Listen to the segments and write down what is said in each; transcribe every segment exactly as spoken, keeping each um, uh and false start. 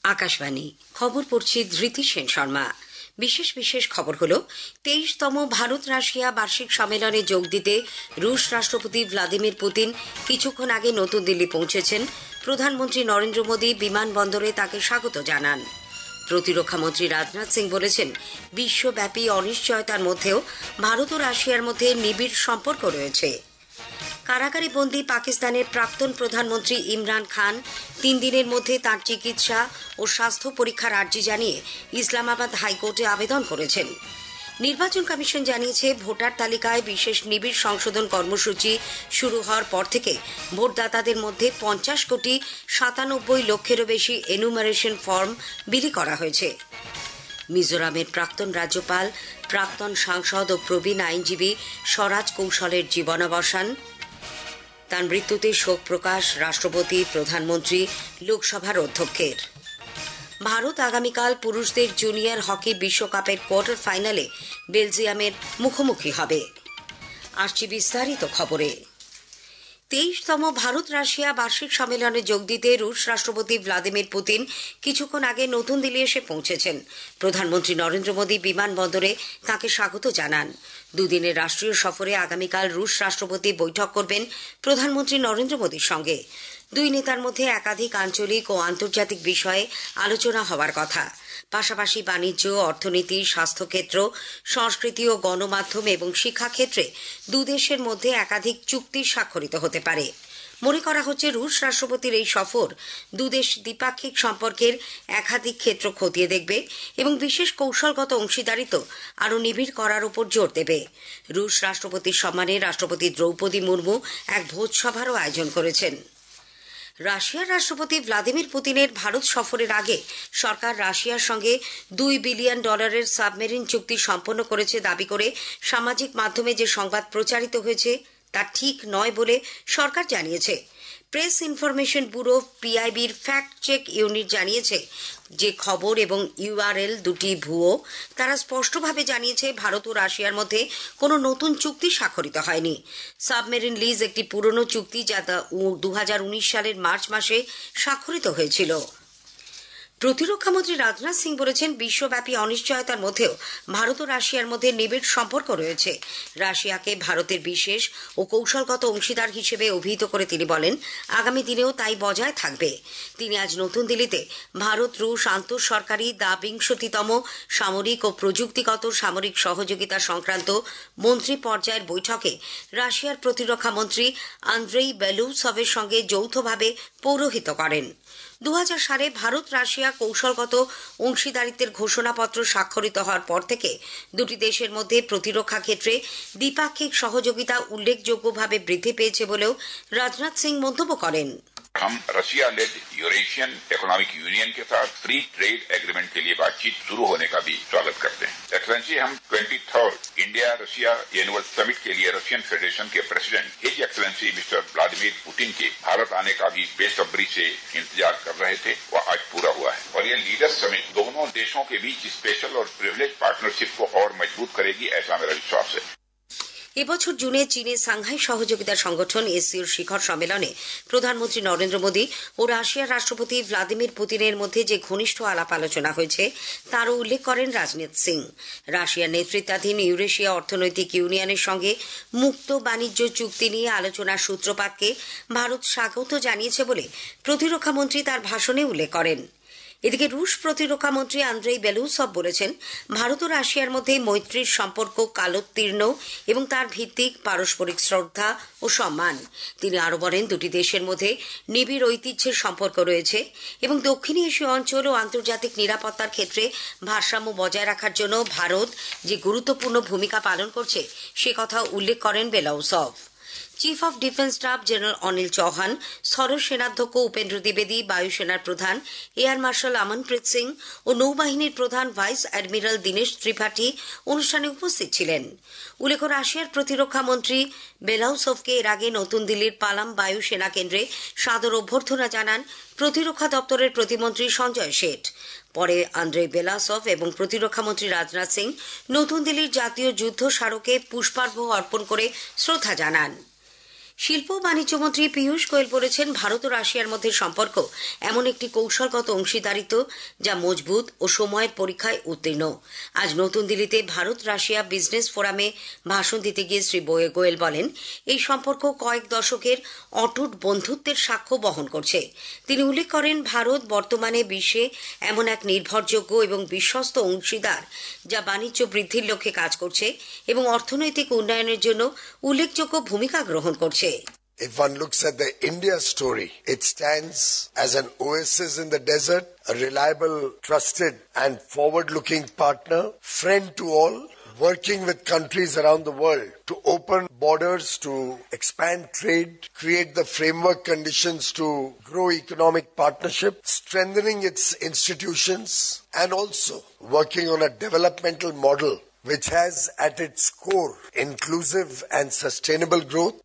আকাশবাণী খবর পড়ছি ধৃতি সেন শর্মা। বিশেষ বিশেষ খবর হলো, তেইশতম ভারত রাশিয়া বার্ষিক সম্মেলনে যোগ দিতে রুশ রাষ্ট্রপতি ভ্লাদিমির পুতিন কিছুক্ষণ আগে নতুন দিল্লি পৌঁছেছেন। প্রধানমন্ত্রী নরেন্দ্র মোদী বিমানবন্দরে তাকে স্বাগত জানান। প্রতিরক্ষামন্ত্রী রাজনাথ সিং বলেছেন, বিশ্বব্যাপী অনিশ্চয়তার মধ্যেও ভারত ও রাশিয়ার মধ্যে নিবিড় সম্পর্ক রয়েছে। কারাগারে বন্দী পাকিস্তানের প্রাক্তন প্রধানমন্ত্রী ইমরান খান তিন দিনের মধ্যে তাঁর চিকিৎসা ও স্বাস্থ্য পরীক্ষার আর্জি জানিয়ে ইসলামাবাদ হাইকোর্টে আবেদন করেছেন। নির্বাচন কমিশন জানিয়েছে, ভোটার তালিকায় বিশেষ নিবিড় সংশোধন কর্মসূচি শুরু হওয়ার পর থেকে ভোটদাতাদের মধ্যে পঞ্চাশ কোটি সাতানব্বই লক্ষেরও বেশি এনুমারেশন ফর্ম বিলি করা হয়েছে। মিজোরামের প্রাক্তন রাজ্যপাল, প্রাক্তন সাংসদ ও প্রবীণ আইনজীবী স্বরাজ কৌশলের জীবনাবসান। তার মৃত্যুতে শোক প্রকাশ রাষ্ট্রপতি, প্রধানমন্ত্রী, লোকসভার অধ্যক্ষের। ভারত আগামীকাল পুরুষদের জুনিয়র হকি বিশ্বকাপের কোয়ার্টার ফাইনালে বেলজিয়ামের মুখোমুখি হবে। আসছি বিস্তারিত খবরে। তেইশতম ভারত রাশিয়া বার্ষিক সম্মেলনে যোগ দিতে রুশ রাষ্ট্রপতি ভ্লাদিমির পুতিন কিছুক্ষণ আগে নতুন দিল্লি এসে পৌঁছেছেন। প্রধানমন্ত্রী নরেন্দ্র মোদী বিমানবন্দরে তাঁকে স্বাগত জানান। দুদিনের রাষ্ট্রীয় সফরে আগামীকাল রুশ রাষ্ট্রপতি বৈঠক করবেন প্রধানমন্ত্রী নরেন্দ্র মোদীর সঙ্গে। দুই নেতার মধ্যে একাধিক আঞ্চলিক ও আন্তর্জাতিক বিষয়ে আলোচনা হওয়ার কথা। পাশাপাশি বাণিজ্য, অর্থনীতি, স্বাস্থ্যক্ষেত্র, সংস্কৃতি ও গণমাধ্যম এবং শিক্ষাক্ষেত্রে দুদেশের মধ্যে একাধিক চুক্তি স্বাক্ষরিত হতে পারে। মনে করা হচ্ছে, রুশ রাষ্ট্রপতির এই সফর দুদেশ দ্বিপাক্ষিক সম্পর্কের একাধিক ক্ষেত্র খতিয়ে দেখবে এবং বিশেষ কৌশলগত অংশীদারিত্ব আরও নিবিড় করার উপর জোর দেবে। রুশ রাষ্ট্রপতির সম্মানে রাষ্ট্রপতি দ্রৌপদী মুর্মু এক ভোজসভারও আয়োজন করেছেন। রাশিয়ার রাষ্ট্রপতি ভ্লাদিমির পুতিনের ভারত সফরের আগে সরকার রাশিয়ার সঙ্গে দুই বিলিয়ন ডলারের সাবমেরিন চুক্তি সম্পন্ন করেছে দাবি করে সামাজিক মাধ্যমে যে সংবাদ প্রচারিত হয়েছে তা ঠিক নয় বলে সরকার জানিয়েছে। প্রেস ইনফরমেশন ব্যুরো পিআইবির ফ্যাক্ট চেক ইউনিট জানিয়েছে যে খবর এবং ইউআরএল দুটি ভুয়ো। তারা স্পষ্টভাবে জানিয়েছে, ভারত ও রাশিয়ার মধ্যে কোনো নতুন চুক্তি স্বাক্ষরিত হয়নি। সাবমেরিন লিজ একটি পুরনো চুক্তি, যা দু হাজার উনিশ সালের মার্চ মাসে স্বাক্ষরিত হয়েছিল। প্রতিরক্ষামন্ত্রী রাজনাথ সিং বলেছেন, বিশ্বব্যাপী অনিশ্চয়তার মধ্যেও ভারত ও রাশিয়ার মধ্যে নিবিড় সম্পর্ক রয়েছে। রাশিয়াকে ভারতের বিশেষ ও কৌশলগত অংশীদার হিসেবে অভিহিত করে তিনি বলেন, আগামী দিনেও তাই বজায় থাকবে। তিনি আজ নতুন দিল্লিতে ভারত রুশ আন্তঃসরকারি দ্বাবিংশতিতম সামরিক ও প্রযুক্তিগত সামরিক সহযোগিতা সংক্রান্ত মন্ত্রী পর্যায়ের বৈঠকে রাশিয়ার প্রতিরক্ষামন্ত্রী আন্দ্রেই বেলুসভের সঙ্গে যৌথভাবে পৌরোহিত্য করেন। দু হাজার সালে ভারত রাশিয়া কৌশলগত অংশীদারিত্বের ঘোষণাপত্র স্বাক্ষরিত হওয়ার পর থেকে দুটি দেশের মধ্যে প্রতিরক্ষা ক্ষেত্রে দ্বিপাক্ষিক সহযোগিতা উল্লেখযোগ্যভাবে বৃদ্ধি পেয়েছে বলেও রাজনাথ সিং মন্তব্য করেন। हम Russia led Eurasian economic union के साथ फ्री ट्रेड एग्रीमेंट के लिए बातचीत शुरू होने का भी स्वागत करते हैं। एक्सेलेंसी, हम twenty third India Russia annual summit के लिए रशियन फेडरेशन के president his excellency mister Vladimir Putin के भारत आने का भी बेसब्री से इंतजार कर रहे थे। वह आज पूरा हुआ है और ये लीडर्स समिट दोनों देशों के बीच स्पेशल और प्रिविलेज पार्टनरशिप को और मजबूत करेगी, ऐसा मेरा विश्वास है। এবছর জুনে চীনে সাংহাই সহযোগিতা সংগঠন এসসিওর শিখর সম্মেলনে প্রধানমন্ত্রী নরেন্দ্র মোদী ও রাশিয়ার রাষ্ট্রপতি ভ্লাদিমির পুতিনের মধ্যে যে ঘনিষ্ঠ আলাপ আলোচনা হয়েছে তারও উল্লেখ করেন রাজনাথ সিং। রাশিয়ার নেতৃত্বাধীন ইউরেশিয়া অর্থনৈতিক ইউনিয়নের সঙ্গে মুক্ত বাণিজ্য চুক্তি নিয়ে আলোচনার সূত্রপাতকে ভারত স্বাগত জানিয়েছে বলে প্রতিরক্ষামন্ত্রী তার ভাষণে উল্লেখ করেন। এদিকে রুশ প্রতিরক্ষামন্ত্রী আন্দ্রেই বেলুসভ বলেছেন, ভারত ও রাশিয়ার মধ্যে মৈত্রীর সম্পর্ক কালোত্তীর্ণ এবং তার ভিত্তিক পারস্পরিক শ্রদ্ধা ও সম্মান। তিনি আরও বলেন, দুটি দেশের মধ্যে নিবিড় ঐতিহ্যের সম্পর্ক রয়েছে এবং দক্ষিণ এশীয় অঞ্চল ও আন্তর্জাতিক নিরাপত্তার ক্ষেত্রে ভারসাম্য বজায় রাখার জন্য ভারত যে গুরুত্বপূর্ণ ভূমিকা পালন করছে সে কথা উল্লেখ করেন Belousov. Chief of defence staff general Anil Chauhan, স্থল সেনাধ্যক্ষ উপেন্দ্র দ্বিবেদী, বায়ুসেনার প্রধান এয়ার মার্শাল আমনপ্রীত সিং ও নৌবাহিনীর প্রধান ভাইস অ্যাডমিরাল দীনেশ ত্রিপাঠী অনুষ্ঠানে উপস্থিত ছিলেন। উল্লেখ্য, রাশিয়ার প্রতিরক্ষা মন্ত্রী বেলাউসভকে এর আগে নতুন দিল্লির পালাম বায়ু সেনা কেন্দ্রে সাদর অভ্যর্থনা জানান প্রতিরক্ষা দপ্তরের প্রতিমন্ত্রী সঞ্জয় শেঠ। পরে আন্দ্রেই বেলাসভ এবং প্রতিরক্ষামন্ত্রী রাজনাথ সিং নতুন দিল্লির জাতীয় যুদ্ধ স্মারকে পুষ্পার্ঘ্য অর্পণ করে শ্রদ্ধা জানান। শিল্প ও বাণিজ্য মন্ত্রী পীযূষ গোয়েল বলেছেন, ভারত ও রাশিয়ার মধ্যে সম্পর্ক এমন একটি কৌশলগত অংশীদারিত্ব যা মজবুত ও সময়ের পরীক্ষায় উত্তীর্ণ। আজ নতুন দিল্লিতে ভারত রাশিয়া বিজনেস ফোরামে ভাষণ দিতে গিয়ে শ্রী গোয়েল বলেন, এই সম্পর্ক কয়েক দশকের অটুট বন্ধুত্বের সাক্ষ্য বহন করছে। তিনি উল্লেখ করেন, ভারত বর্তমানে বিশ্বে এমন এক নির্ভরযোগ্য এবং বিশ্বস্ত অংশীদার যা বাণিজ্য বৃদ্ধির লক্ষ্যে কাজ করছে এবং অর্থনৈতিক উন্নয়নের জন্য উল্লেখযোগ্য ভূমিকা গ্রহণ করছে। If one looks at the India story, it stands as an oasis in the desert, a reliable, trusted and forward-looking partner, friend to all, working with countries around the world to open borders, to expand trade, create the framework conditions to grow economic partnership, strengthening its institutions, and also working on a developmental model which has at its core inclusive and sustainable growth.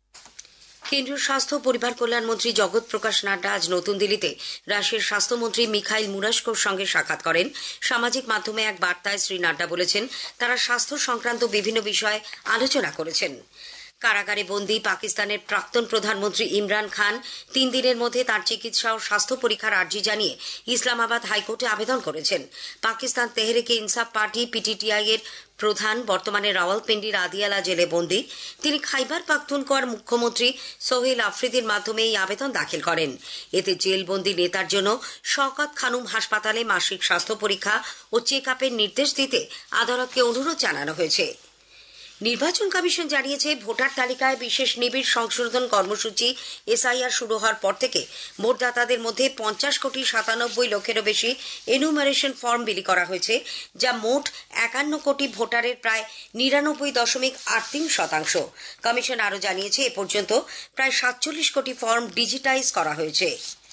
কেন্দ্রীয় স্বাস্থ্য পরিবার কল্যাণ মন্ত্রী জগৎ প্রকাশ নাড্ডা আজ নতুন দিল্লিতে রাশিয়ার স্বাস্থ্যমন্ত্রী মিখাইল মুরাশকোর সঙ্গে সাক্ষাৎ করেন। সামাজিক মাধ্যমে এক বার্তায় শ্রী নাড্ডা বলেছেন, তারা স্বাস্থ্য সংক্রান্ত বিভিন্ন বিষয়ে আলোচনা করেছেন। কারাগারে বন্দী পাকিস্তানের প্রাক্তন প্রধানমন্ত্রী ইমরান খান তিন দিনের মধ্যে তাঁর চিকিৎসা ও স্বাস্থ্য পরীক্ষার আর্জি জানিয়ে ইসলামাবাদ হাইকোর্টে আবেদন করেছেন। পাকিস্তান তেহরিকে ইনসাফ পার্টি পিটিটিআই এর প্রধান বর্তমানে রাওয়ালপিন্ডির আদিয়ালা জেলে বন্দী। তিনি খাইবার পাখতুনখোয়ার মুখ্যমন্ত্রী সোহেল আফ্রিদির মাধ্যমে এই আবেদন দাখিল করেন। এতে জেলবন্দী নেতার জন্য শওকত খানুম হাসপাতালে মাসিক স্বাস্থ্য পরীক্ষা ও চেক আপের নির্দেশ দিতে আদালতকে অনুরোধ জানানো হয়েছে। নির্বাচন কমিশন জানিয়েছে, ভোটার তালিকায় বিশেষ নিবিড় সংশোধন কর্মসূচি এসআইআর শুরু হওয়ার পর থেকে ভোটদাতাদের মধ্যে পঞ্চাশ কোটি সাতানব্বই লক্ষেরও বেশি এনুমারেশন ফর্ম বিলি করা হয়েছে, যা মোট একান্ন কোটি ভোটারের প্রায় নিরানব্বই দশমিক আট তিন শতাংশ। কমিশন আরও জানিয়েছে, এ পর্যন্ত প্রায় সাতচল্লিশ কোটি ফর্ম ডিজিটাইজ করা হয়েছে।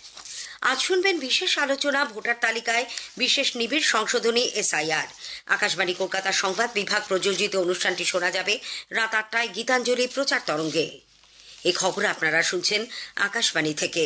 আজ শুনবেন বিশেষ আলোচনা, ভোটার তালিকায় বিশেষ নিবিড় সংশোধনী এসআইআর। আকাশবাণী কলকাতার সংবাদ বিভাগ প্রযোজিত অনুষ্ঠানটি শোনা যাবে রাত আটটায় গীতাঞ্জলি প্রচার তরঙ্গে। এই খবর আপনারা শুনছেন আকাশবাণী থেকে।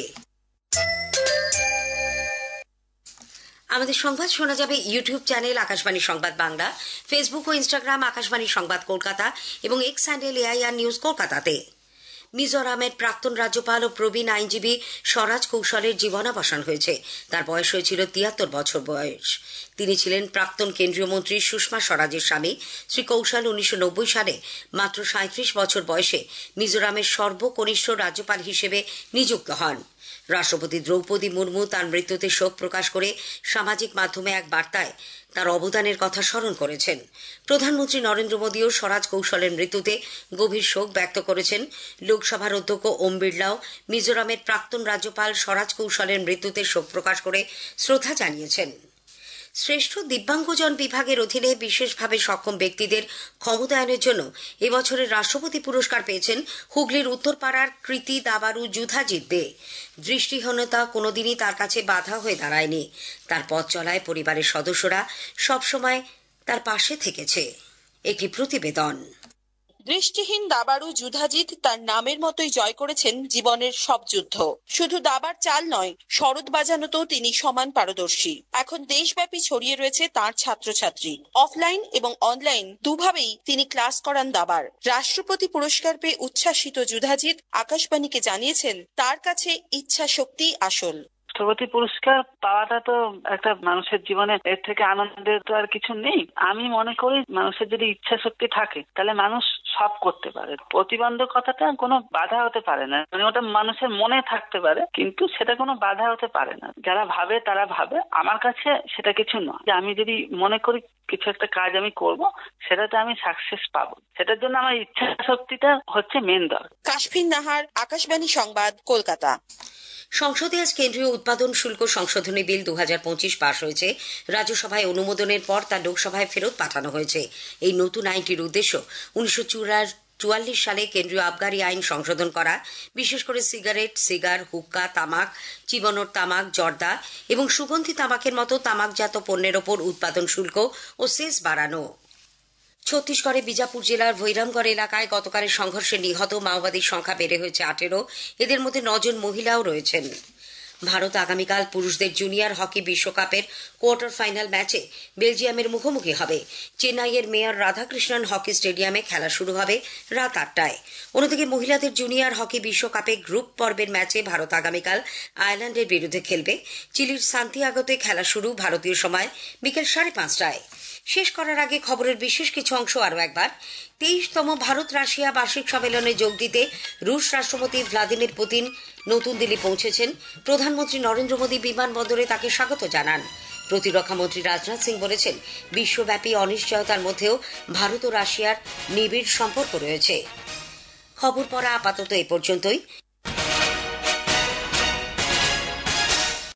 আমাদের সংবাদ শোনা যাবে ইউটিউব চ্যানেল আকাশবাণী সংবাদ বাংলা, ফেসবুক ও ইনস্টাগ্রাম আকাশবাণী সংবাদ কলকাতা এবং এক্স হ্যান্ডেল এআইআর নিউজ কলকাতাতে। মিজোরামের প্রাক্তন রাজ্যপাল ও প্রবীণ আইনজীবী স্বরাজ কৌশলের জীবনাবসান হয়েছে। তার বয়স হয়েছিল তিয়াত্তর বছর বয়স। তিনি ছিলেন প্রাক্তন কেন্দ্রীয় মন্ত্রী সুষমা স্বরাজের স্বামী। শ্রী কৌশল উনিশশো নব্বই সালে মাত্র সাঁত্রিশ বছর বয়সে মিজোরামের সর্বকনিষ্ঠ রাজ্যপাল হিসেবে নিযুক্ত হন। রাষ্ট্রপতি দ্রৌপদী মুর্মু তার মৃত্যুতে শোক প্রকাশ করে সামাজিক মাধ্যমে এক বার্তায় তার অবদানের কথা স্মরণ করেছেন। প্রধানমন্ত্রী নরেন্দ্র মোদীও স্বরাজ কৌশলের মৃত্যুতে গভীর শোক ব্যক্ত করেছেন। লোকসভার অধ্যক্ষ ওম বিড়লাও মিজোরামের প্রাক্তন রাজ্যপাল স্বরাজ কৌশলের মৃত্যুতে শোক প্রকাশ করে শ্রদ্ধা জানিয়েছেন। শ্রেষ্ঠ দিব্যাঙ্গজন বিভাগের অধীনে বিশেষভাবে সক্ষম ব্যক্তিদের ক্ষমতায়নের জন্য এবছরের রাষ্ট্রপতি পুরস্কার পেয়েছেন হুগলির উত্তরপাড়ার কৃতি দাবারু যুধাজিৎ দে। দৃষ্টিহীনতা কোনোদিনই তার কাছে বাধা হয়ে দাঁড়ায়নি। তার পথ চলায় পরিবারের সদস্যরা সবসময় তার পাশে থেকেছে। একটি প্রতিবেদন। দৃষ্টিহীন দাবারু যুধাজিৎ তার নামের মতোই জয় করেছেন জীবনের সব যুদ্ধ। শুধু দাবার চাল নয়, শরৎ বাজানোতেও তিনি সমান পারদর্শী। এখন দেশব্যাপী ছড়িয়ে রয়েছে তার ছাত্রছাত্রী। অফলাইন এবং অনলাইন দুভাবেই তিনি ক্লাস করান দাবার। রাষ্ট্রপতি পুরস্কার পেয়ে উচ্ছ্বাসিত যুধাজিৎ আকাশবাণীকে জানিয়েছেন, তার কাছে ইচ্ছা শক্তি আসল। রাষ্ট্রপতি পুরস্কার পাওয়াটা তো একটা মানুষের জীবনে এর থেকে আনন্দের তো আর কিছু নেই। আমি মনে করি মানুষের যদি ইচ্ছা শক্তি থাকে তাহলে মানুষ সব করতে পারে। প্রতিবন্ধকতাটা কোনো বাধা হতে পারে না, মানে ওটা মানুষের মনে থাকতে পারে কিন্তু সেটা কোনো বাধা হতে পারে না। যারা ভাবে তারা ভাবে, আমার কাছে সেটা কিছু নয়। যে আমি যদি মনে করি কিছু একটা কাজ আমি করব, সেটাতে আমি সাকসেস পাবো, সেটার জন্য আমার ইচ্ছা শক্তিটা হচ্ছে মেন দরকার। কাশফিন নাহার, আকাশবাণী সংবাদ, কলকাতা। সংসদে আজ কেন্দ্রীয় উৎপাদন শুল্ক সংশোধনী বিল দু হাজার পঁচিশ পাশ হয়েছে। রাজ্যসভায় অনুমোদনের পর তা লোকসভায় ফেরত পাঠানো হয়েছে। এই নতুন আইনটির উদ্দেশ্য উনিশশো চুয়াল্লিশ সালে কেন্দ্রীয় আবগারি আইন সংশোধন করা, বিশেষ করে সিগারেট, সিগার, হুক্কা, তামাক, চিবনোর তামাক, জর্দা এবং সুগন্ধি তামাকের মতো তামাকজাত পণ্যের ওপর উৎপাদন শুল্ক ও সেস বাড়ানো। ছত্তিশগড়ে বিজাপুর জেলার ভৈরামগড় এলাকায় গতকালের সংঘর্ষে নিহত মাওবাদীর সংখ্যা বেড়ে হয়েছে আঠেরো। এদের মধ্যে নজন মহিলাও রয়েছেন। ভারত আগামীকাল পুরুষদের জুনিয়র হকি বিশ্বকাপের কোয়ার্টার ফাইনাল ম্যাচে বেলজিয়ামের মুখোমুখি হবে। চেন্নাইয়ের মেয়র রাধাকৃষ্ণন হকি স্টেডিয়ামে খেলা শুরু হবে রাত আটটায়। অন্যদিকে মহিলাদের জুনিয়র হকি বিশ্বকাপে গ্রুপ পর্বের ম্যাচে ভারত আগামীকাল আয়ারল্যান্ডের বিরুদ্ধে খেলবে। চিলির সান্তিয়াগোতে খেলা শুরু ভারতীয় সময় বিকেল সাড়ে পাঁচটায়। শেষ করার আগে খবরের বিশেষ কিছু অংশ আরও একবার। তেইশতম ভারত রাশিয়া বার্ষিক সম্মেলনে যোগ দিতে রুশ রাষ্ট্রপতি ভ্লাদিমির পুতিন নতুন দিল্লি পৌঁছেছেন। প্রধানমন্ত্রী নরেন্দ্র মোদী বিমানবন্দরে তাকে স্বাগত জানান। প্রতিরক্ষামন্ত্রী রাজনাথ সিং বলেছেন, বিশ্বব্যাপী অনিশ্চয়তার মধ্যেও ভারত ও রাশিয়ার নিবিড় সম্পর্ক রয়েছে। খবর পড়া আপাতত এ পর্যন্তই।